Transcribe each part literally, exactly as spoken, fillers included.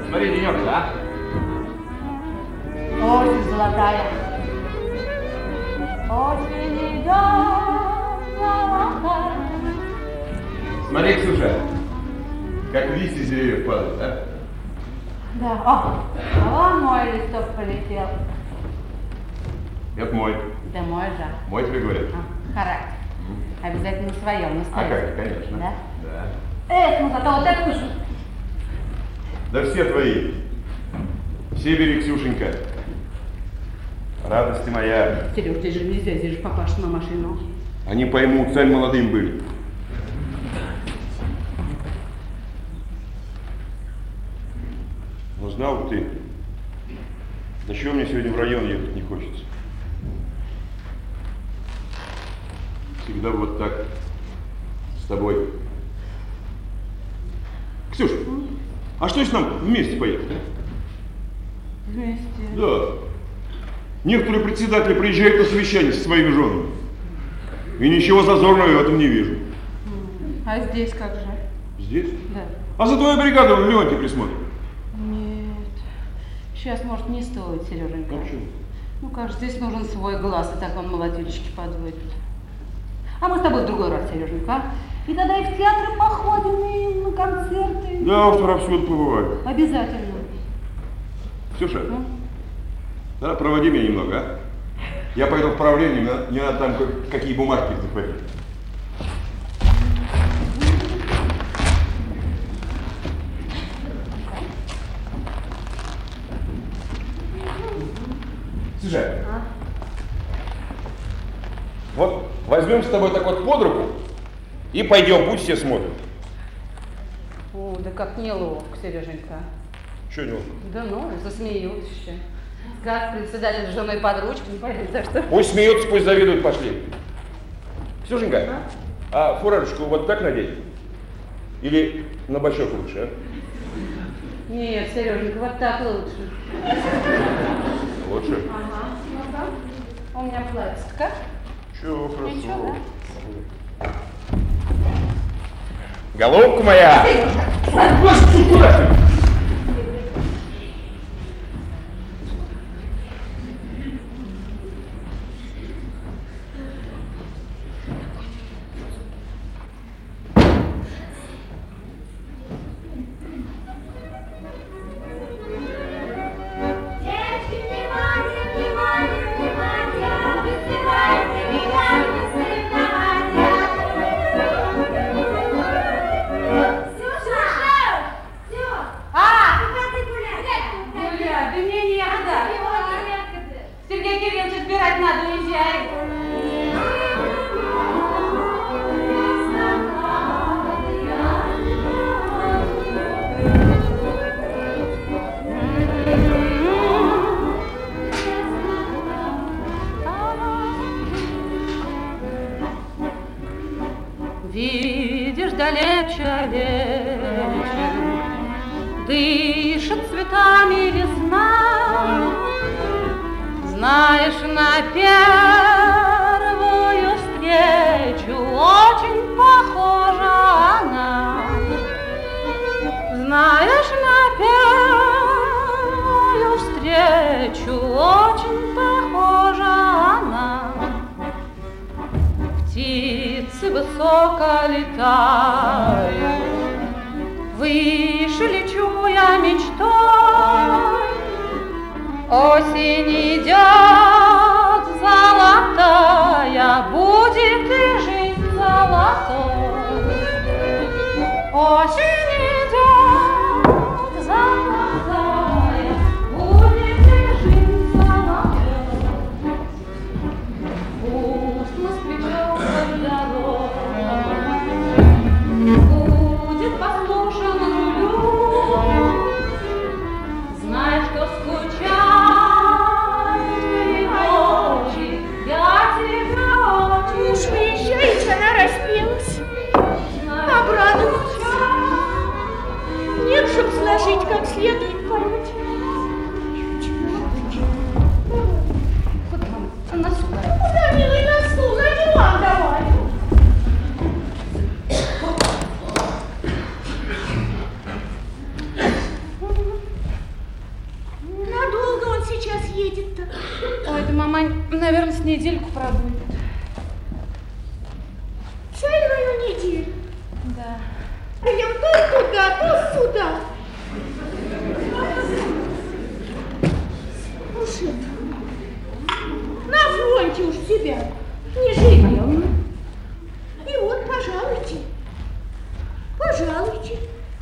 Смотри, денек, да? Осень золотая. Осень идет золотая. Смотри, Ксюша, как листья с деревьев падают, да? Да. О, а вон мой листок полетел. Это мой. Да мой же. Мой тебе говорят. А, характер. Обязательно на своем, на А своем. как, конечно. Да? Да. Эх, ну зато вот это уж. Да все твои. Все бери, Ксюшенька. Радость моя. Сереж, здесь же нельзя, здесь же папаша на машину. Они поймут, цель молодым были. Но знал бы ты, до чего мне сегодня в район ехать не хочется. Всегда вот так с тобой. Ксюша, а что если нам вместе поехать? А? Вместе? Да. Некоторые председатели приезжают на совещание со своими женами. И ничего зазорного я в этом не вижу. А здесь как же? Здесь? Да. А за твою бригаду Леонтий присмотрит. Нет. Сейчас, может, не стоит, Сереженька. А почему? Ну как же, здесь нужен свой глаз, и так он молодильщики подводит. А мы с тобой в другой раз, Сереженька, а? И тогда и в театры походим, и на концерты. Да уж, пора всюду побывать. Обязательно. Ксюша, Ну? да, проводи меня немного, а? Я пойду в правление, мне надо, мне надо там как- какие бумажки захватить. Слушай, А? вот возьмем с тобой так вот под руку и пойдем, пусть все смотрят. О, да как неловко, Сереженька. Что не Да ну, засмеют еще. Как председатель с женой под ручку, не пойму за что. Пусть смеются, пусть завидуют, пошли. Ксюшенька, а фуражечку вот так надеть? Или на бочок лучше, а? Нет, Сереженька, вот так лучше. Лучше? Ага, ну-ка. У меня платье как? Чего, хорошо. Ничего, да? Головка моя! Господи, куда ты? Видишь, далече, далече дышит цветами весна. Знаешь, на первую встречу очень похожа она. Знаешь, на первую встречу очень похожа она. Птицы высоко летают, выше лечу я мечтой. Осень идет золотая, будет и жизнь золотой. Осень идет золотая, будет и жизнь золотой. Пусть мы сплетем под дорогой, будет послушан рулю. Знай, что скучаю ночи, я тебя очень. Уж выезжаете, она распелась. Обрадовалась. Нет, чтоб сложить как следует пороть. Куда? На сюда. Куда, милый, на стул, на диван давай. наверное, с недельку пробудет. Целую неделю? Да. Прям то туда, то сюда. Уж это. На фронте уж тебя не живем. И вот, пожалуйте. Пожалуйте.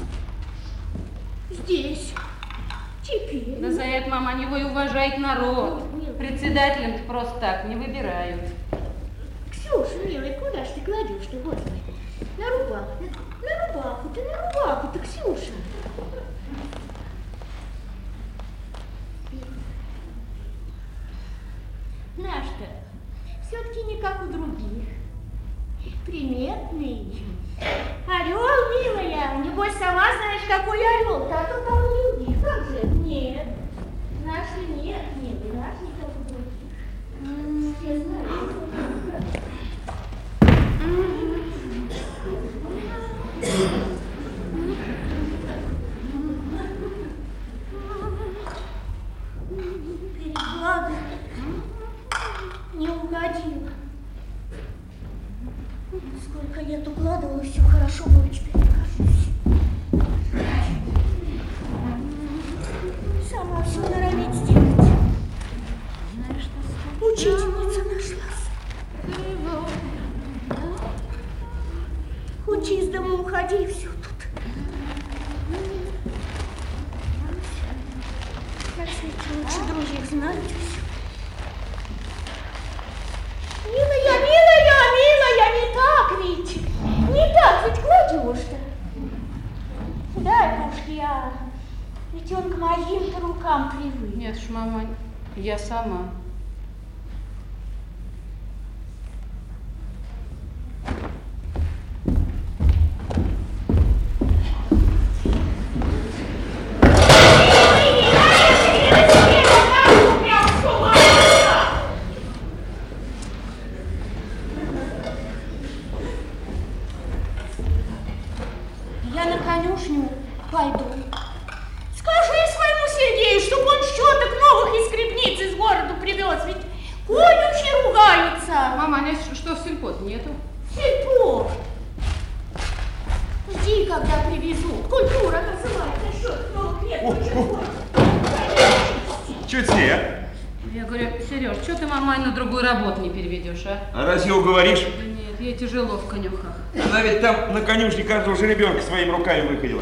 Здесь. Теперь. Да за это, мама, они его и уважает народ. Председателем-то просто так не выбирают. Ксюша, милая, куда ж ты кладешь-то, господи? На рубаху, на рубаху, ты на рубаху-то, Ксюша. Наш-то все-таки не как у других. Приметный. Орел, милая, небось сама знаешь, какой орел-то, а то как у других. Как же? Нет. Наши нет, милый, наш не как у других. Все знают. Переклада не угодила. Сколько лет укладывала, все хорошо было, теперь кажется. Сама все норовит сделать. Знаешь, что учительница нашлась. Хоть из дома уходи, и все тут. На свете лучше друзьях знают все. Милая, милая, милая, не так ведь. Не так ведь кладешь-то. Да, уж я. Ведь он к моим-то рукам привык. Нет уж, мама, я сама. Я на конюшню пойду. Скажи своему Сергею, чтоб он щеток новых из скрипниц из города привез, ведь конюхи ругаются. Мама, а что в сельпо нету? Сельпо. Жди, когда привезут. Культура называется, щеток новых нет. Чё это с ней, а? Я говорю, Сереж, что ты, мама, на другую работу не переведешь, а? А раз его говоришь? Да нет, ей тяжело в конюхах. Она ведь там на конюшне каждого жеребенка своими руками выходила.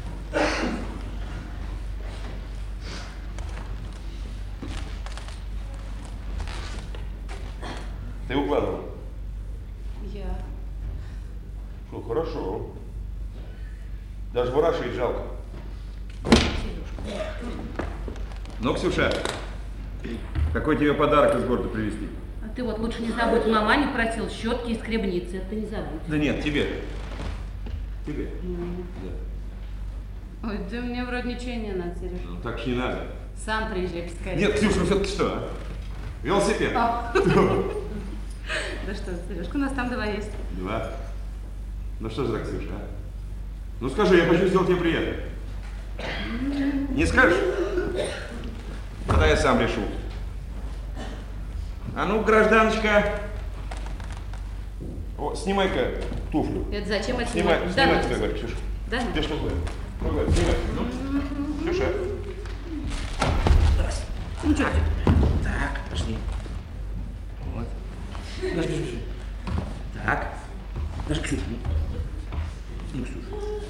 Ты укладывала? Я. Ну, хорошо. Даже ворошить жалко. Ну, Ксюша, какой тебе подарок из города привезти? А ты вот лучше не забудь, мама не просил щетки и скребницы, это не забудь. Да нет, тебе. Тебе? Mm. Да. Ой, да мне вроде ничего не надо, Сереж. Ну, так ж не надо. Сам приезжай, поскорее. Нет, Ксюша, ну все-таки что, а? Велосипед. А. Да что, Сережка, у нас там два есть. Два? Ну что же так, Ксюша, а? Ну скажи, я хочу сделать тебе приятно. Не скажешь? Тогда я сам решу. А ну, гражданочка. О, снимай-ка туфлю. Это зачем это Снимай, снимать? снимай Да, тебя, говорю, Ксюша. Да? Где что такое? Ну, говорю, снимай. Ну, Ксюша. Раз. Ну что? Так, пошли. Вот. Подожди, Ксюша. Так. Даже Ксюша. Ну, Ксюша.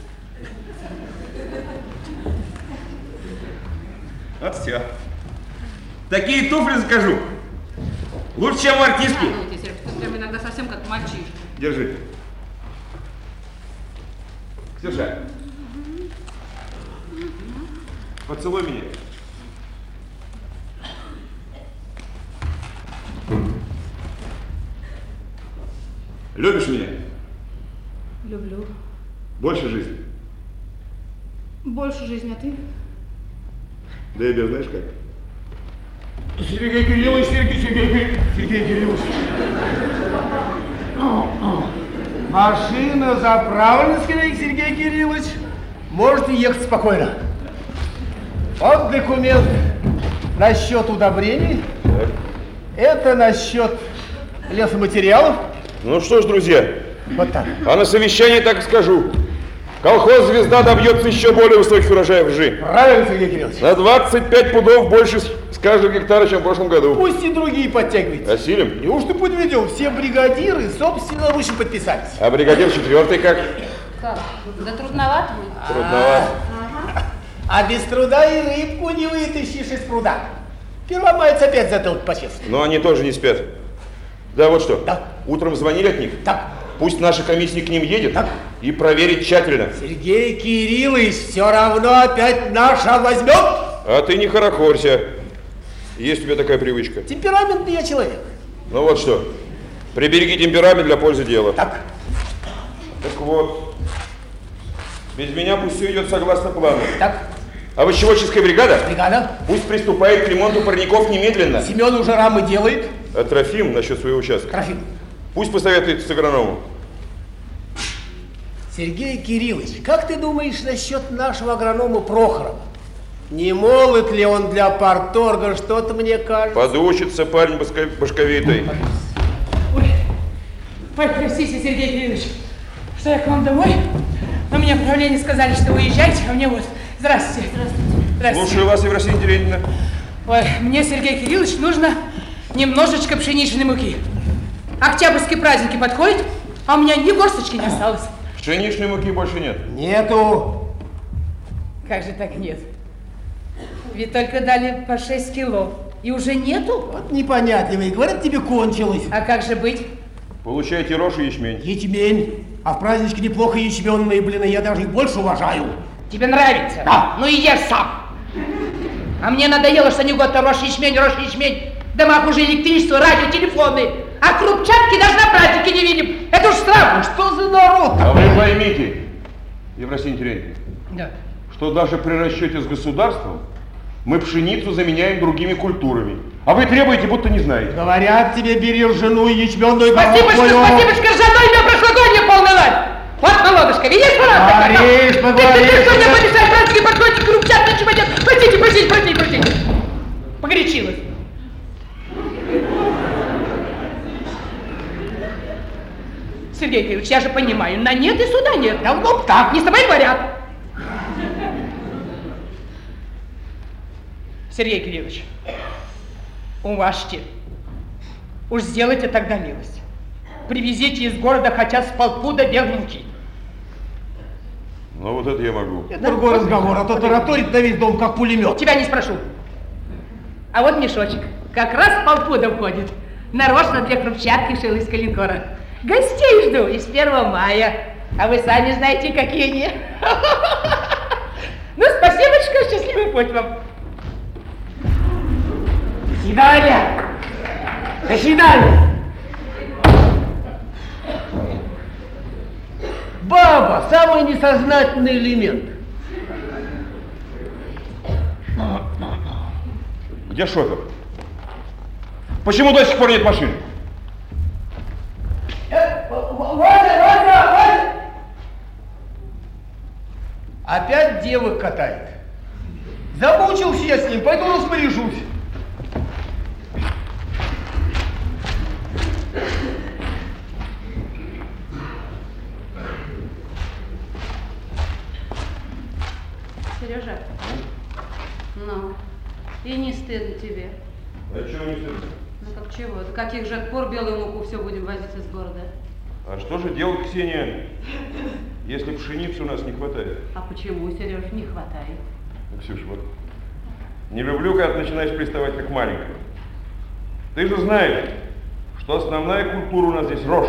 Вот все. Такие туфли закажу. Лучше, чем у артистки. Ну, ты, Сереж, ты прям иногда совсем как мальчишка. Держи. Ксюша. Поцелуй меня. Любишь меня? Люблю. Больше жизни? Больше жизни, а ты? Да я знаешь как? Сергей Кириллович, Сергей, Сергей, Сергей Кириллович. Машина заправлена, Сергей Кириллович. Можете ехать спокойно. Вот документ на счет удобрений. Так. Это насчет лесоматериалов. Ну что ж, друзья, Вот так. а на совещании так и скажу. Колхоз «Звезда» добьется еще более высоких урожаев ржи. Правильно, Сергей Кириллович. На двадцать пять пудов больше с с каждого гектара, чем в прошлом году. Пусть и другие подтягиваются. Осилим? Неужто подведем? Все бригадиры собственноручно подписались. А бригадир четвертый как? Как? Да трудновато будет. Трудновато. А без труда и рыбку не вытащишь из пруда. Первомайцы опять затылок почесывают. Но они тоже не спят. Да, вот что. Да. Утром звонили от них. Так. Пусть наша комиссия к ним едет Так. и проверит тщательно. Сергей Кириллович все равно опять наша возьмет. А ты не хорохорься. Есть у тебя такая привычка. Темпераментный я человек. Ну вот что. Прибереги темперамент для пользы дела. Так. Так вот. Без меня пусть все идет согласно плану. Так. Овощеводческая бригада Бригада. пусть приступает к ремонту парников немедленно. Семен уже рамы делает. А Трофим насчет своего участка. Трофим. Пусть посоветуется с агрономом. Сергей Кириллович, как ты думаешь насчет нашего агронома Прохорова? Не молод ли он для парторга, что-то мне кажется? Подучится парень башка- башковитый. Ой, ой, простите, Сергей Кириллович, что я к вам домой, но мне в правлении сказали, что вы уезжаете, а мне вот. Здравствуйте. Здравствуйте. Здравствуйте. Слушаю вас, Евросинья Терентьевна. Ой, мне, Сергей Кириллович, нужно немножечко пшеничной муки. Октябрьские праздники подходят, а у меня ни горсточки не осталось. Пшеничной муки больше нет. Нету. Как же так нет? Ведь только дали по шесть кило. И уже нету? Вот непонятливый. Говорят, тебе кончилось. А как же быть? Получаете рожь и ячмень. Ячмень. А в праздничке неплохо ячменные блины. Я даже их больше уважаю. Тебе нравится? Да. Ну и ешь сам. А мне надоело, что не год рожь ячмень, рожь ячмень. В домах уже электричество, радио, телефоны. А крупчатки даже на празднике не видим. Это уж странно. Что за народ? А вы поймите, Евросинья Терентьевна, Да. что даже при расчете с государством мы пшеницу заменяем другими культурами. А вы требуете, будто не знаете. Говорят тебе, бери ржаную ячменную Спасибочка, корову. спасибочка, ржаной меня прошлогодний полный лад. Вот колодушка, видишь, пожалуйста? Говоришь, Ты, поговоришь. ты, ты, что мне помешает, праздники подходите, крупчатки, ничего нет. Простите, простите, простите, простите. Погорячилась. Сергей Кириллович, я же понимаю, на нет и суда нет. Давно б так. Не с тобой говорят. Сергей Кириллович, уважьте. Уж сделайте тогда милость. Привезите из города хотя с полпуда белой муки. Ну вот это я могу. Это другой разговор, а то тараторит на весь дом, как пулемет. Тебя не спрошу. А вот мешочек. Как раз полпуда входит. Нарочно для крупчатки шил из калинкора. Гостей жду из первого мая. А вы сами знаете, какие они. Ну, спасибочка, счастливый путь вам. До свидания. До свидания. Баба – самый несознательный элемент. Где шофер? Почему до сих пор нет машины? Опять девок катает. Замучился я с ним, пойду распоряжусь. Сережа, ну, и не стыдно тебе. А чего не стыдно? Ну как чего? До каких же пор белую муку все будем возить из города? А что же делать, Ксения, если пшеницы у нас не хватает? А почему, Сереж, не хватает? Ну, Ксюша, вот не люблю, когда ты начинаешь приставать как маленькая. Ты же знаешь, что основная культура у нас здесь рожь.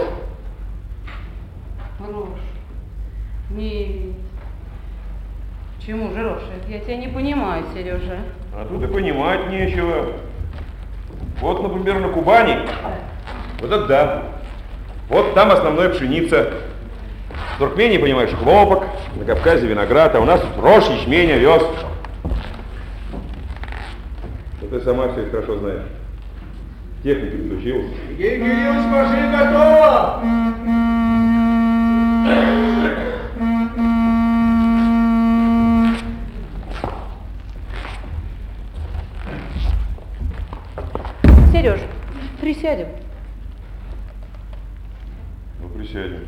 Рожь. Нет. Почему же рожь? Это я тебя не понимаю, Сережа. А тут и понимать нечего. Вот, например, на Кубани, вот это да. Вот там основная пшеница. В Туркмении, понимаешь, хлопок, на Кавказе виноград, а у нас тут рожь, ячмень, овес. Ну, ты сама все это хорошо знаешь. Техники подучилась. Сергей Кириллович, машина готова! Сереж, присядем? Ну, присядем.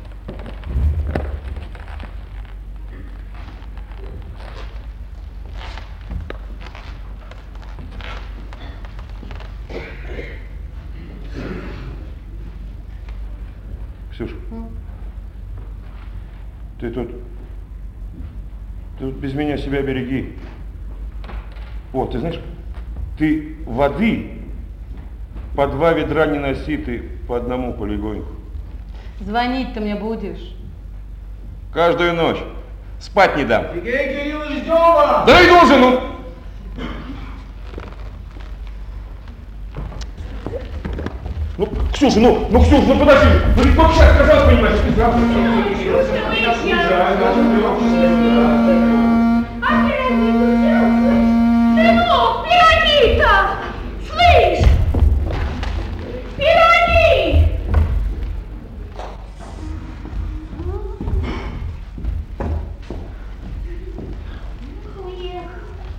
Ксюша, М? ты тут, ты тут без меня себя береги. Вот, ты знаешь, ты воды по два ведра не носи, ты по одному полегоньку. Звонить ты мне будешь? Каждую ночь. Спать не дам. Сергей Кириллович, ждем вас! Да иду же, ну! Ну, Ксюша, ну, ну, Ксюша, ну подожди, ну ведь только сейчас сказал, понимаешь, ты сразу... Сынок, пироги-то! Слышь! Пироги! Уехал.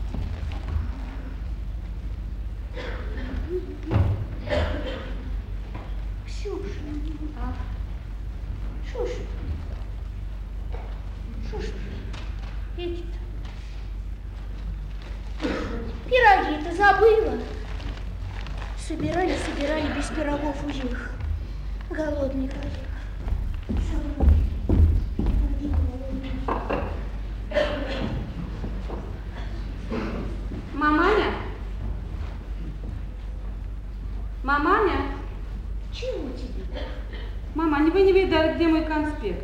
Ксюша, а? Шуш, шуш, эти-то. Пироги-то забыла. Собирали, собирали, без пирогов уехал. Голодный ходил. Маманя? Маманя? Чего тебе? Мама, вы не видали, где мой конспект?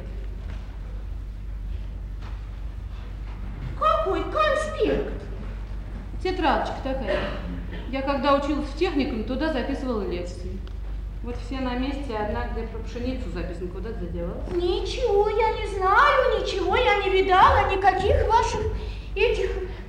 Какой конспект? Тетрадочка такая. Я когда училась в техникуме, туда записывала лекции. Вот все на месте, одна где про пшеницу записана, куда ты задевалась? Ничего я не знаю, ничего я не видала, никаких ваших этих...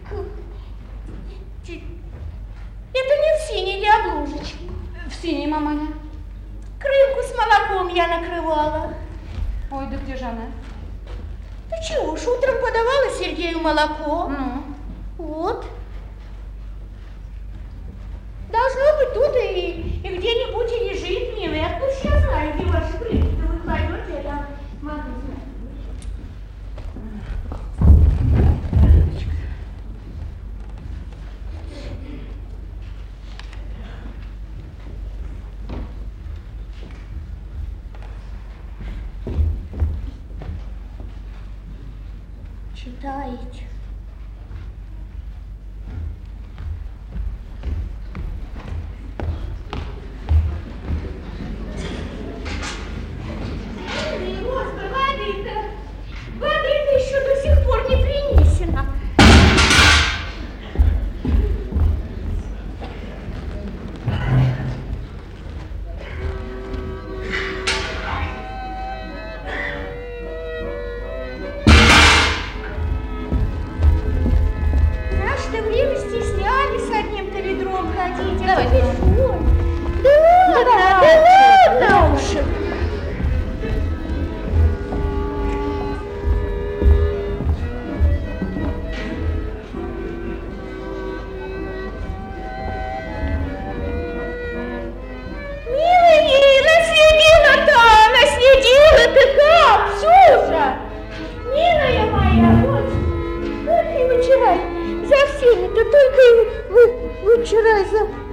Это не в синей ли обложечке? В синей, маманя. Крынку с молоком я накрывала. Ой, да где же она? Ты чего уж утром подавала Сергею молоко? Ну? Вот. Должно быть тут и, и где-нибудь и лежит, милый. Откуда ж я знаю, где ваши крынки-то вы кладете, я могу знать. Читаете. Господи, воды-то, воды-то еще до сих пор не принесена. Наше-то время стеснялись с одним-то ведром ходить. А Давай, теперь давай. вот. Да ладно, да ладно уж. Милый, наследила-то, наследила-то как, Сюза? Милая моя, вот, вот и вы вчера за всеми-то только и вы, вы вчера за...